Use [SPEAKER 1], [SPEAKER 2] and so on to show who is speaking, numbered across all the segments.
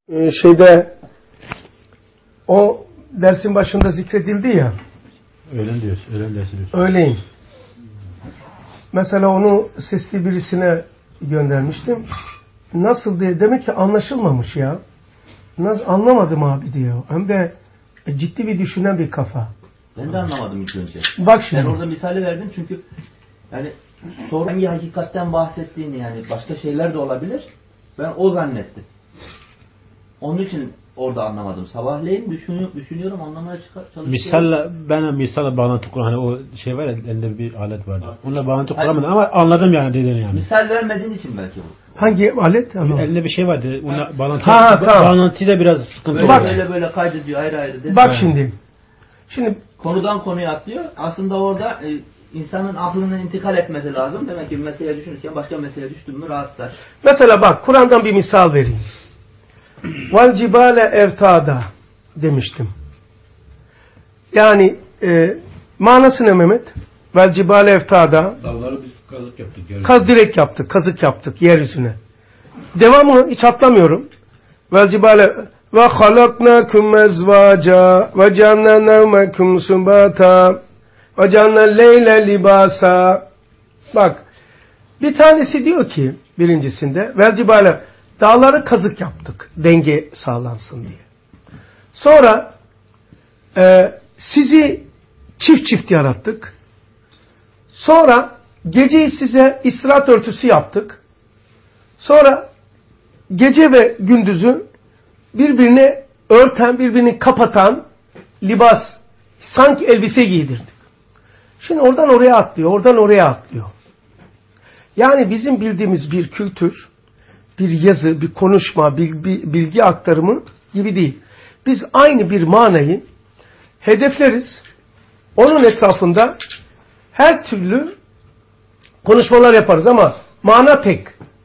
[SPEAKER 1] Şeyde o dersin başında zikredildi ya.
[SPEAKER 2] Öğlen diyorsun. Öğlen dersi diyorsun.
[SPEAKER 1] Öğleyin. Mesela onu sesli birisine göndermiştim. Nasıl diye, demek ki anlaşılmamış ya. Nasıl anlamadım abi diyor. Hem de ciddi bir düşünen bir kafa.
[SPEAKER 3] Ben de anlamadım ilk önce.
[SPEAKER 1] Bak şimdi.
[SPEAKER 3] Ben orada misali verdim çünkü yani sonra hangi hakikatten bahsettiğini, yani başka şeyler de olabilir. Ben o zannettim. Onun için orada anlamadım. Sabahleyin düşünüyorum, anlamaya çalışıyorum.
[SPEAKER 2] Misalla bağlantı kuran, hani o şey var ya, elinde bir alet vardı. Onunla bağlantı kuramadım ama anladım yani dediğini yani.
[SPEAKER 3] Misal vermediğin için belki bu.
[SPEAKER 1] Hangi alet?
[SPEAKER 2] Elinde bir şey vardı. Onunla bağlantı.
[SPEAKER 1] Tamam.
[SPEAKER 2] Bağlantıyla biraz sıkıntı
[SPEAKER 3] Bak,
[SPEAKER 2] oluyor.
[SPEAKER 3] böyle kaydediyor ayrı değil.
[SPEAKER 1] Bak şimdi
[SPEAKER 3] konudan konuya atlıyor. Aslında orada insanın aklının intikal etmesi lazım. Demek ki bir meseleye düşünürken başka meseleye düştün mü rahatlar.
[SPEAKER 1] mesela bak, Kur'an'dan bir misal vereyim. Vel cibale evtada demiştim. Yani manası ne Mehmet? Vel cibale evtada.
[SPEAKER 2] Dağları biz kazık yaptık.
[SPEAKER 1] Direkt yaptık, kazık yaptık yeryüzüne. Devamı hiç atlamıyorum. Vel cibale ve halaknakum ezvaca ve cealna nevmekum subata ve cealna leyle libasa. Bak, bir tanesi diyor ki birincisinde vel cibale, dağları kazık yaptık denge sağlansın diye. Sonra sizi çift çift yarattık. Sonra geceyi size istirahat örtüsü yaptık. Sonra gece ve gündüzü birbirini örten, birbirini kapatan libas, sanki elbise giydirdik. Şimdi oradan oraya atlıyor, oradan oraya atlıyor. Yani bizim bildiğimiz bir kültür, bir yazı, bir konuşma, bilgi aktarımı gibi değil. Biz aynı bir manayı hedefleriz. Onun etrafında her türlü konuşmalar yaparız ama mana tek.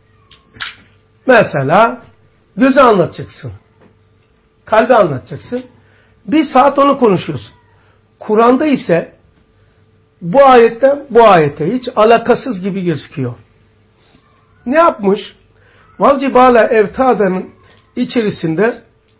[SPEAKER 1] Mesela gözü anlatacaksın. Kalbi anlatacaksın. Bir saat onu konuşuyorsun. Kur'an'da ise bu ayetten bu ayete hiç alakasız gibi gözüküyor. Ne yapmış? Valcibala evtadanın içerisinde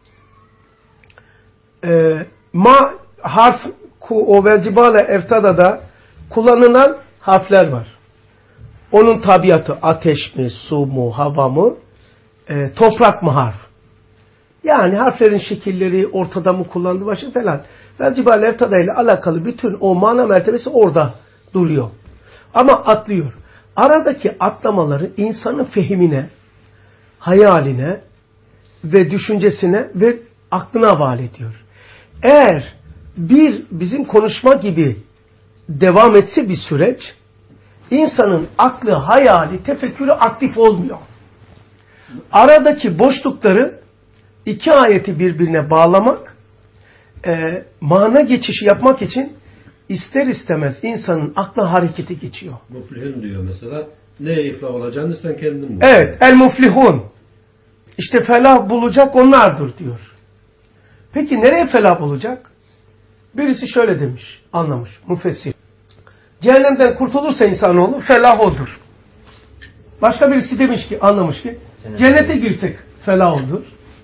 [SPEAKER 1] harf o velcibala evtadada kullanılan harfler var. Onun tabiatı ateş mi, su mu, hava mı, toprak mı harf? Yani harflerin şekilleri ortada mı kullandığı başı falan. Velcibala evtada ile alakalı bütün o mana mertebesi orada duruyor. Ama atlıyor. Aradaki atlamaları insanın fehmine, hayaline ve düşüncesine ve aklına havale ediyor. Eğer bizim konuşma gibi devam etse bir süreç, insanın aklı, hayali, tefekkürü aktif olmuyor. Aradaki boşlukları iki ayeti birbirine bağlamak, mana geçişi yapmak için ister istemez insanın aklı harekete geçiyor.
[SPEAKER 4] Muflihun diyor mesela. Neye iflah olacağını sen kendin bul.
[SPEAKER 1] Evet, el muflihun. İşte felah bulacak onlardır diyor. Peki nereye felah bulacak? Birisi şöyle demiş, anlamış, müfessir. Cehennemden kurtulursa insanoğlu felah odur. Başka birisi demiş ki, anlamış ki, cennete girsek felah odur.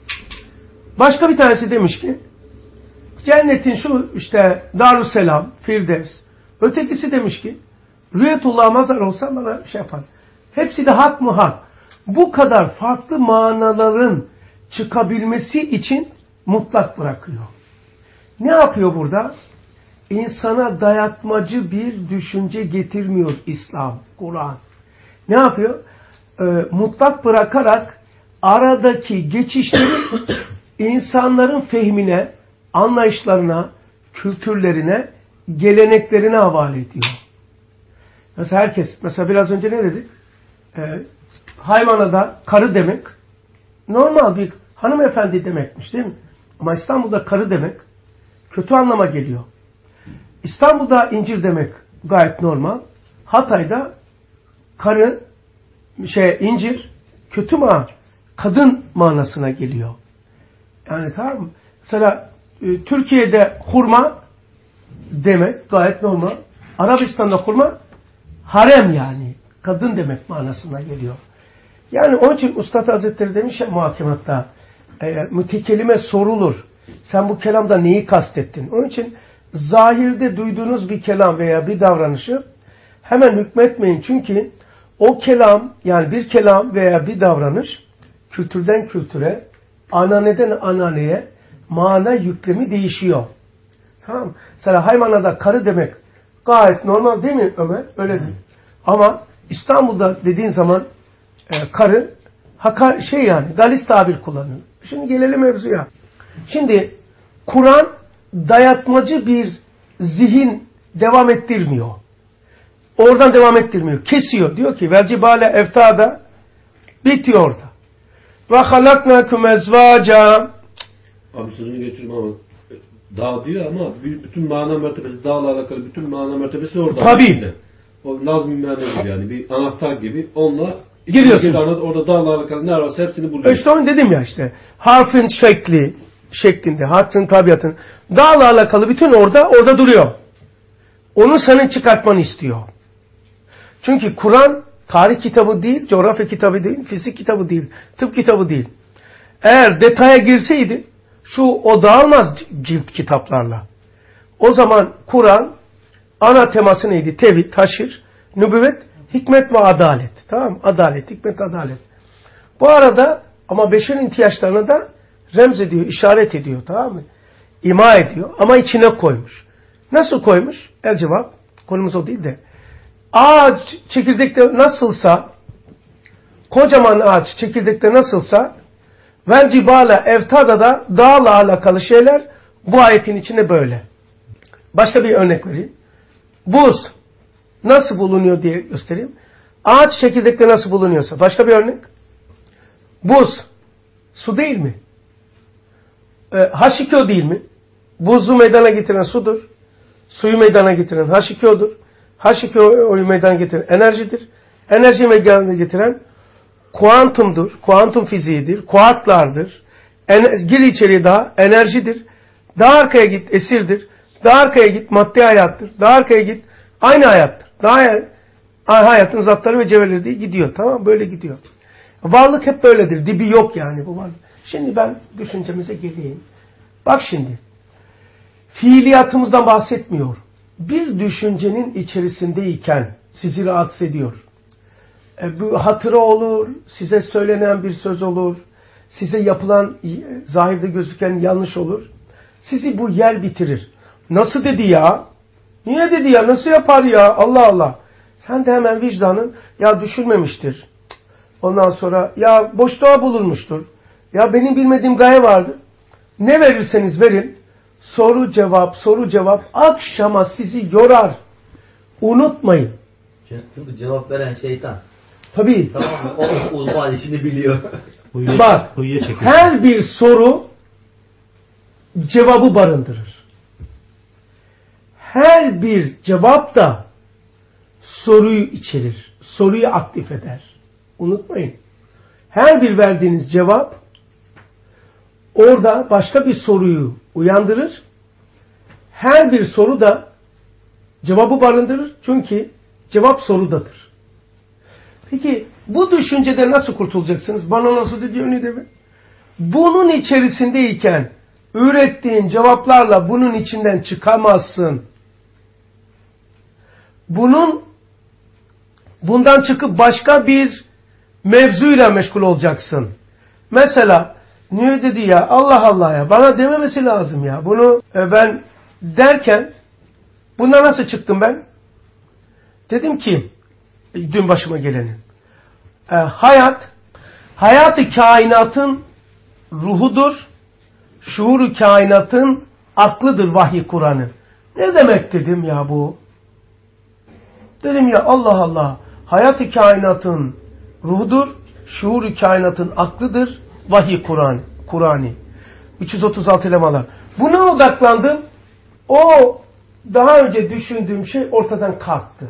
[SPEAKER 1] Başka bir tanesi demiş ki, cennetin şu işte Darüsselam, Firdevs. Ötekisi demiş ki, Rüyetullah'a mazhar olsa bana şey yapar. Hepsi de hak mı hak. Bu kadar farklı manaların çıkabilmesi için mutlak bırakıyor. Ne yapıyor burada? İnsana dayatmacı bir düşünce getirmiyor İslam, Kur'an. Ne yapıyor? Mutlak bırakarak aradaki geçişleri insanların fehmine, anlayışlarına, kültürlerine, geleneklerine havale ediyor. Mesela biraz önce ne dedik? Hayvana karı demek normal bir hanımefendi demekmiş değil mi? Ama İstanbul'da karı demek kötü anlama geliyor. İstanbul'da incir demek gayet normal. Hatay'da karı, incir kötü kadın manasına geliyor. Yani tamam mı? Mesela Türkiye'de hurma demek gayet normal. Arabistan'da hurma harem, yani kadın demek manasına geliyor. Yani onun için Üstad Hazretleri demiş ya muhakematta, mütekelime sorulur. Sen bu kelamda neyi kastettin? Onun için zahirde duyduğunuz bir kelam veya bir davranışı hemen hükmetmeyin. Çünkü o kelam, yani bir kelam veya bir davranış kültürden kültüre, ananeden ananeye mana yüklemi değişiyor. Tamam mı? Mesela hayvanada karı demek gayet normal değil mi Ömer? Öyle değil. Ama İstanbul'da dediğin zaman karı yani galis tabir kullanıyor. Şimdi gelelim mevzuya. Şimdi Kur'an dayatmacı bir zihin devam ettirmiyor. Oradan devam ettirmiyor. Kesiyor. Diyor ki velcibale eftada bitiyor orada. Ve halaknakum ezvaca.
[SPEAKER 4] Abi sözünü geçirme ama dağ diyor ama bütün mana mertebesi, dağla alakalı bütün mana mertebesi orada.
[SPEAKER 1] Tabii.
[SPEAKER 4] O lazım bir mana yani bir anahtar gibi. Onunla
[SPEAKER 1] giriyorsunuz.
[SPEAKER 4] Orada dağla alakalı ne varsa hepsini buluyor.
[SPEAKER 1] İşte onu dedim ya işte. Harfin şeklinde, harfin tabiatın dağla alakalı bütün orada duruyor. Onu senin çıkartmanı istiyor. Çünkü Kur'an tarih kitabı değil, coğrafya kitabı değil, fizik kitabı değil, tıp kitabı değil. Eğer detaya girseydi o dağılmaz cilt kitaplarla. O zaman Kur'an ana teması neydi? Tevhid, haşir, nübüvvet, hikmet ve adalet. Tamam mı? Adalet, hikmet, adalet. Bu arada ama beşerin ihtiyaçlarına da remz ediyor, işaret ediyor. Tamam mı? İma ediyor ama içine koymuş. Nasıl koymuş? El cevap. Konumuz o değil de. Ağaç çekirdekte nasılsa, kocaman ağaç çekirdekte nasılsa, vel cibale evtada da dağla alakalı şeyler bu ayetin içinde böyle. Başka bir örnek vereyim. Buz nasıl bulunuyor diye göstereyim. Ağaç çekirdekte nasıl bulunuyorsa. Başka bir örnek. Buz su değil mi? H2O değil mi? Buzu meydana getiren sudur. Suyu meydana getiren H2O'dur. H2O'yu meydana getiren enerjidir. Enerjiyi meydana getiren kuantumdur. Kuantum fiziğidir. Kuarklardır. Gir içeriye daha enerjidir. Daha arkaya git esirdir. Daha arkaya git maddi hayattır. Daha arkaya git aynı hayattır. Daha hayatın zatları ve cevherleri diye gidiyor. Tamam mı? Böyle gidiyor. Varlık hep böyledir. Dibi yok yani bu varlık. Şimdi ben düşüncemize geleyim. Bak şimdi. Fiiliyatımızdan bahsetmiyor. Bir düşüncenin içerisindeyken sizi rahatsız ediyor. Bu hatıra olur, size söylenen bir söz olur, size yapılan zahirde gözüken yanlış olur. Sizi bu yer bitirir. Nasıl dedi ya? Niye dedi ya? Nasıl yapar ya? Allah Allah. Sen de hemen vicdanın ya düşünmemiştir. Ondan sonra ya boşluğa bulunmuştur. Ya benim bilmediğim gaye vardır. Ne verirseniz verin. Soru cevap akşama sizi yorar. Unutmayın.
[SPEAKER 3] Çünkü cevap veren şeytan.
[SPEAKER 1] Tabii.
[SPEAKER 3] Tamam mı? O uzman işini biliyor.
[SPEAKER 1] Bak, her bir soru cevabı barındırır. Her bir cevap da soruyu içerir. Soruyu aktif eder. Unutmayın. Her bir verdiğiniz cevap orada başka bir soruyu uyandırır. Her bir soru da cevabı barındırır. Çünkü cevap sorudadır. Peki bu düşünceden nasıl kurtulacaksınız? Bana nasıl dedi öyle deme. Bunun içerisindeyken ürettiğin cevaplarla bunun içinden çıkamazsın. Bundan çıkıp başka bir mevzuyla meşgul olacaksın. Mesela niye dedi ya Allah Allah ya bana dememesi lazım ya. Bunu ben derken bundan nasıl çıktım ben? Dedim ki dün başıma geleni. Hayat-ı kainatın ruhudur. Şuur-u kainatın aklıdır vahiy Kur'an'ı. Ne demek dedim ya bu? Dedim ya Allah Allah. Hayat-ı kainatın ruhudur. Şuur-u kainatın aklıdır. Vahiy Kur'an'ı. 336 lemalar. Buna odaklandım. O daha önce düşündüğüm şey ortadan kalktı.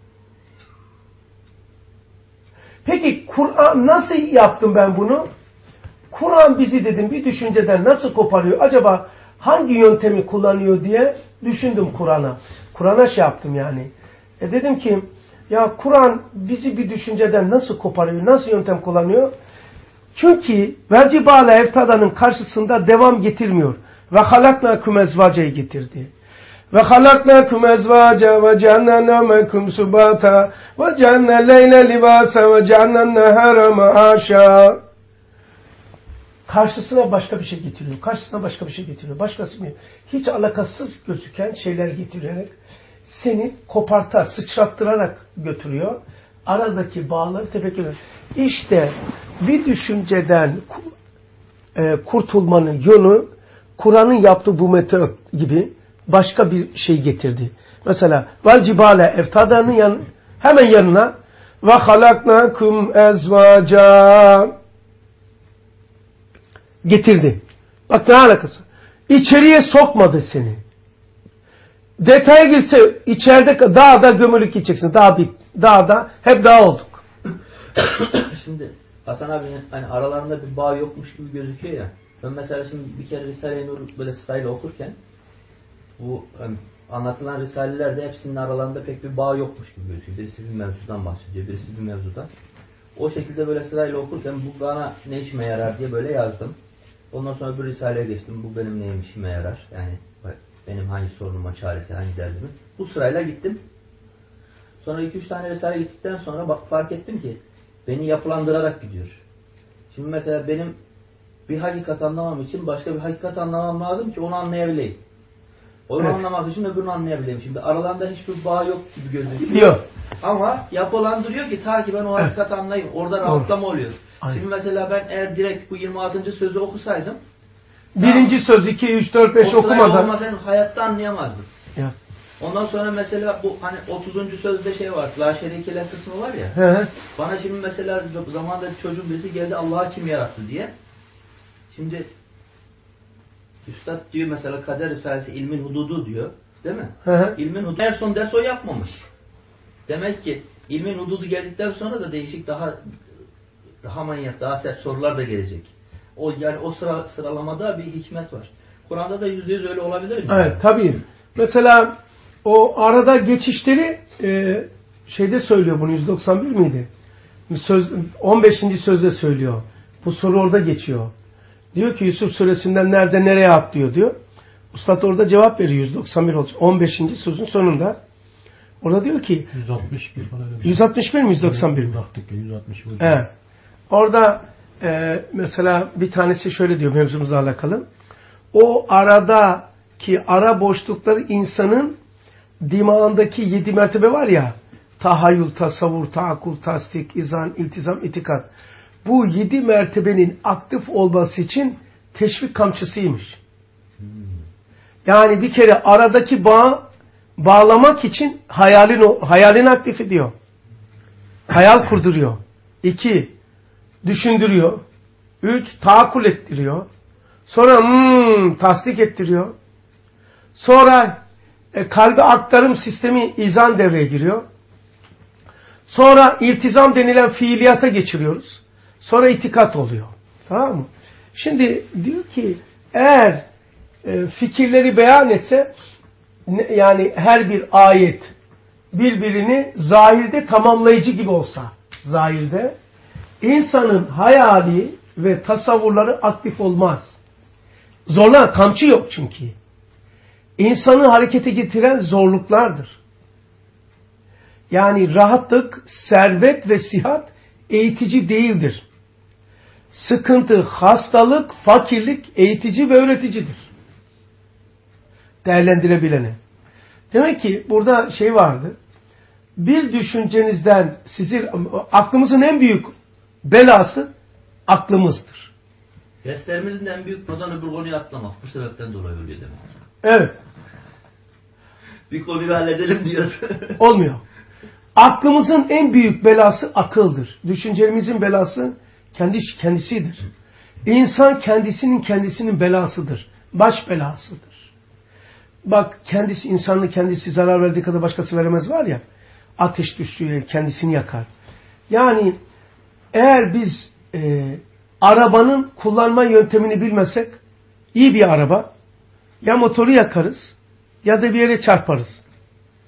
[SPEAKER 1] Peki Kur'an nasıl yaptım ben bunu? Kur'an bizi dedim bir düşünceden nasıl koparıyor? Acaba hangi yöntemi kullanıyor diye düşündüm Kur'an'a. Kur'an'a şey yaptım yani. Dedim ki ya Kur'an bizi bir düşünceden nasıl koparıyor? Nasıl yöntem kullanıyor? Çünkü vecibale evtadanın karşısında devam getirmiyor. Ve halaknakum ezvaca'yı getirdi. Ve halaknakum ezvaca ve cealna mekum subata ve cealna leyle libasa ve cealna nehara maasha. Karşısına başka bir şey getiriyor. Karşısına başka bir şey getiriyor. Başkası mı? Hiç alakasız gözüken şeyler getirerek seni koparta, sıçrattırarak götürüyor. Aradaki bağları tefekkür ediyor. İşte bir düşünceden kurtulmanın yolu Kur'an'ın yaptığı bu metot gibi başka bir şey getirdi. Mesela vel cibale evtadanın hemen yanına ve halaknakum ezvaca getirdi. Bak ne alakası? İçeriye sokmadı seni. Detaya girse içeride dağda gömülük gideceksin. Dağda hep dağ olduk.
[SPEAKER 3] Şimdi Hasan abinin hani aralarında bir bağ yokmuş gibi gözüküyor ya. Ben mesela şimdi bir kere Risale-i Nur böyle sırayla okurken bu anlatılan risalelerde hepsinin aralarında pek bir bağ yokmuş gibi gözüküyor. Birisi bir mevzudan bahsediyor, birisi bir mevzudan. O şekilde böyle sırayla okurken bu bana ne işime yarar diye böyle yazdım. Ondan sonra bir risaleye geçtim. Bu benim neyim işime yarar. Yani benim hangi sorunuma çaresi, hangi derdimin. Bu sırayla gittim. Sonra 2-3 tane risale gittikten sonra bak fark ettim ki beni yapılandırarak gidiyor. Şimdi mesela benim bir hakikat anlamam için başka bir hakikat anlamam lazım ki onu anlayabileyim. Onu anlamak için öbürünü anlayabileyim. Şimdi aralarında hiçbir bağ yok gibi gözüküyor. Ama yapılandırıyor ki ta ki ben o hakikati anlayayım. Orada rahatlama oluyor. Aynen. Şimdi mesela ben eğer direkt bu 26. sözü okusaydım birinci söz 2, 3, 4, 5 okumadan olmasaydım hayatta anlayamazdım. Ya. Ondan sonra mesela bu hani 30. sözde şey var. La şerikeler kısmı var ya. He. Bana şimdi mesela zamanında çocuğun birisi geldi Allah'ı kim yarattı diye. Şimdi Üstad diyor mesela Kader Risalesi ilmin hududu diyor. Değil mi? Hı. İlmin hududu. En son ders o yapmamış. Demek ki ilmin hududu geldikten sonra da değişik daha manyak, daha sert sorular da gelecek. O yani o sıralamada bir hikmet var. Kur'an'da da %100 öyle olabilir mi?
[SPEAKER 1] Evet, tabii. Mesela o arada geçişleri şeyde söylüyor bunu 191 miydi? 15. sözde söylüyor. Bu soru orada geçiyor. Diyor ki Yusuf suresinden nerede nereye atlıyor diyor. Ustad orada cevap veriyor 191 olacak. 15. sözün sonunda. Orada diyor ki
[SPEAKER 2] 161 falan.
[SPEAKER 1] 161 mi 191 mi?
[SPEAKER 2] Baktık ya 161.
[SPEAKER 1] Evet. Orada mesela bir tanesi şöyle diyor mevzumuzla alakalı. O aradaki ara boşlukları insanın dimağındaki 7 mertebe var ya. Tahayyül, tasavvur, taakkul, tasdik, izan, iltizam, itikat. Bu 7 mertebenin aktif olması için teşvik kamçısıymış. Yani bir kere aradaki bağlamak için hayalini aktif ediyor. Hayal kurduruyor. 2 düşündürüyor. 3 taakkul ettiriyor. Sonra tasdik ettiriyor. Sonra kalbe aktarım sistemi izan devreye giriyor. Sonra iltizam denilen fiiliyata geçiriyoruz. Sonra itikat oluyor. Tamam mı? Şimdi diyor ki eğer fikirleri beyan etse yani her bir ayet birbirini zahirde tamamlayıcı gibi olsa zahirde insanın hayali ve tasavvurları aktif olmaz. Zorlar, kamçı yok çünkü. İnsanı harekete getiren zorluklardır. Yani rahatlık, servet ve sihat eğitici değildir. Sıkıntı, hastalık, fakirlik eğitici ve öğreticidir. Değerlendirebilene. Demek ki burada şey vardı. Bir düşüncenizden aklımızın en büyük belası aklımızdır.
[SPEAKER 3] Derslerimizin en büyük konudan öbür konuyu atlamak. Bu sebepten dolayı oluyor demek.
[SPEAKER 1] Evet.
[SPEAKER 3] Bir konuyu halledelim diyorsun.
[SPEAKER 1] Olmuyor. Aklımızın en büyük belası akıldır. Düşüncelerimizin belası kendisidir. İnsan kendisinin belasıdır. Baş belasıdır. Bak insanın kendisi zarar verdiği kadar başkası veremez var ya. Ateş düştüğü kendisini yakar. Yani eğer biz arabanın kullanma yöntemini bilmesek iyi bir araba ya motoru yakarız ya da bir yere çarparız.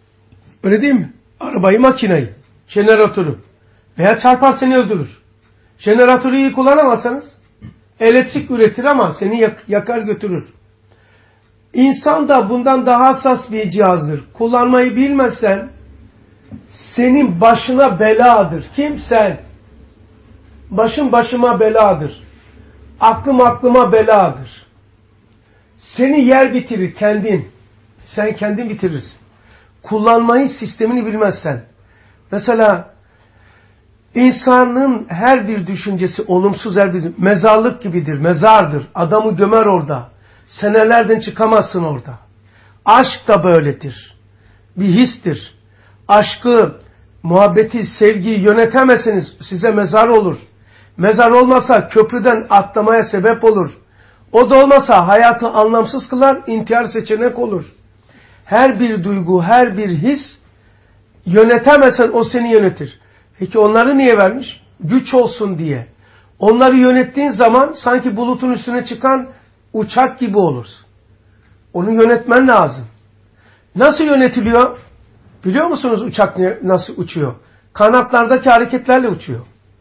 [SPEAKER 1] Öyle değil mi? Arabayı, makineyi, jeneratörü veya çarpar seni öldürür. Jeneratörü iyi kullanamazsanız elektrik üretir ama seni yakar götürür. İnsan da bundan daha hassas bir cihazdır. Kullanmayı bilmezsen senin başına beladır. Kim sen? Başın başıma beladır. Aklım aklıma beladır. Seni yer bitirir kendin. Sen kendin bitirirsin. Kullanmayı sistemini bilmezsen. Mesela insanın her bir düşüncesi olumsuz, her bir mezarlık gibidir, mezardır. Adamı gömer orada. Senelerden çıkamazsın orada. Aşk da böyledir. Bir histir. Aşkı, muhabbeti, sevgiyi yönetemezseniz size mezar olur. Mezar olmasa köprüden atlamaya sebep olur. O da olmasa hayatı anlamsız kılar, intihar seçenek olur. Her bir duygu, her bir his yönetemezsen o seni yönetir. Peki onları niye vermiş? Güç olsun diye. Onları yönettiğin zaman sanki bulutun üstüne çıkan uçak gibi olursun. Onu yönetmen lazım. Nasıl yönetiliyor? Biliyor musunuz uçak nasıl uçuyor? Kanatlardaki hareketlerle uçuyor.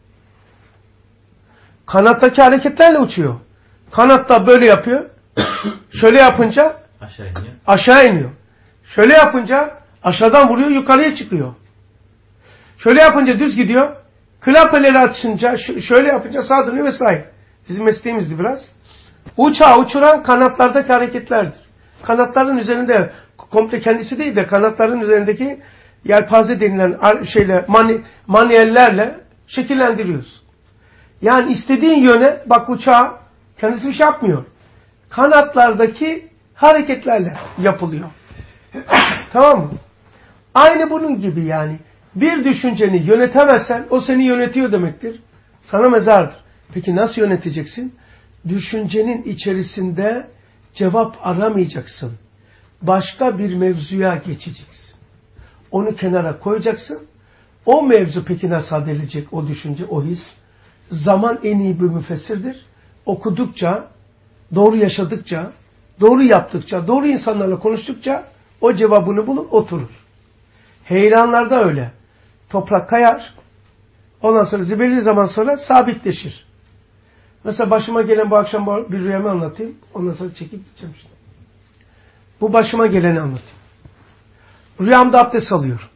[SPEAKER 1] Kanattaki hareketlerle uçuyor. Kanatta böyle yapıyor. Şöyle yapınca aşağı iniyor. Şöyle yapınca aşağıdan vuruyor, yukarıya çıkıyor. Şöyle yapınca düz gidiyor. Klapeleri açınca, şöyle yapınca sağa dönüyor vesaire. Bizim mesleğimizdi biraz. Uçağı uçuran kanatlardaki hareketlerdir. Kanatların üzerinde, komple kendisi değil de kanatların üzerindeki yelpaze denilen manuellerle şekillendiriyoruz. Yani istediğin yöne, bak uçağı kendisi bir şey yapmıyor. Kanatlardaki hareketlerle yapılıyor. Tamam mı? Aynı bunun gibi yani. Bir düşünceni yönetemezsen o seni yönetiyor demektir. Sana mezardır. Peki nasıl yöneteceksin? Düşüncenin içerisinde cevap aramayacaksın. Başka bir mevzuya geçeceksin. Onu kenara koyacaksın. O mevzu peki nasıl edilecek? O düşünce, o his. Zaman en iyi bir müfessirdir. Okudukça, doğru yaşadıkça, doğru yaptıkça, doğru insanlarla konuştukça o cevabını bulur, oturur. Heyelanlarda öyle. Toprak kayar. Ondan sonra belirli zaman sonra sabitleşir. Mesela başıma gelen bu akşam bir rüyamı anlatayım. Ondan sonra çekip gideceğim işte. Bu başıma geleni anlatayım. Rüyamda abdest alıyorum.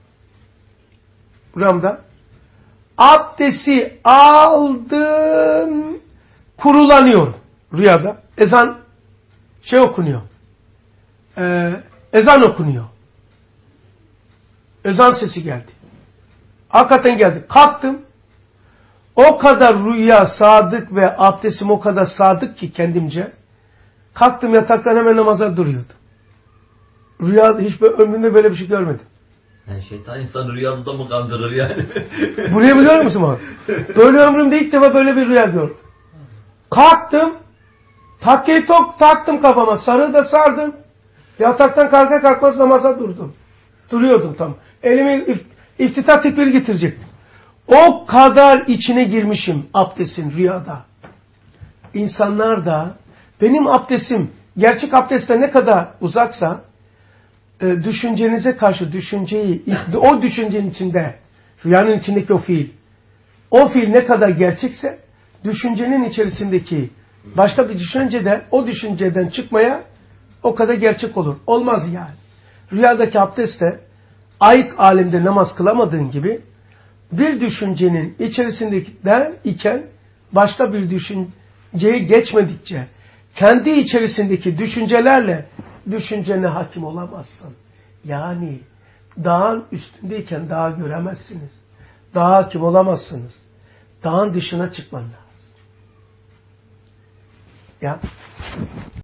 [SPEAKER 1] Rüyamda abdesti aldım, kurulanıyorum rüyada. Ezan okunuyor. Ezan okunuyor. Ezan sesi geldi. Hakikaten geldi. Kalktım. O kadar rüya sadık ve abdestim o kadar sadık ki kendimce. Kalktım yataktan hemen namaza duruyordum. Rüya hiç ömrümde böyle bir şey görmedim.
[SPEAKER 3] Yani şeytan insanı rüyada mı kandırır yani?
[SPEAKER 1] Bu rüyayı biliyor musun abi? Böyle ömrümde ilk defa böyle bir rüya gördüm. Kalktım. Takkeyi taktım kafama. Sarığı da sardım. Yataktan kalkmaz namaza durdum. Duruyordum tam. Elimi iftitah tekbiri getirecektim. O kadar içine girmişim abdestin rüyada. İnsanlar da benim abdestim gerçek abdestle ne kadar uzaksa düşüncenize karşı düşünceyi o düşüncenin içinde rüyanın içindeki o fiil ne kadar gerçekse düşüncenin içerisindeki başka bir düşünce de o düşünceden çıkmaya o kadar gerçek olur. Olmaz yani. Rüyadaki abdestte ayık alemde namaz kılamadığın gibi bir düşüncenin içerisindekinden iken başka bir düşünceye geçmedikçe kendi içerisindeki düşüncelerle düşüncene hakim olamazsın. Yani dağın üstündeyken dağı göremezsiniz. Dağa hakim olamazsınız. Dağın dışına çıkman lazım. Ya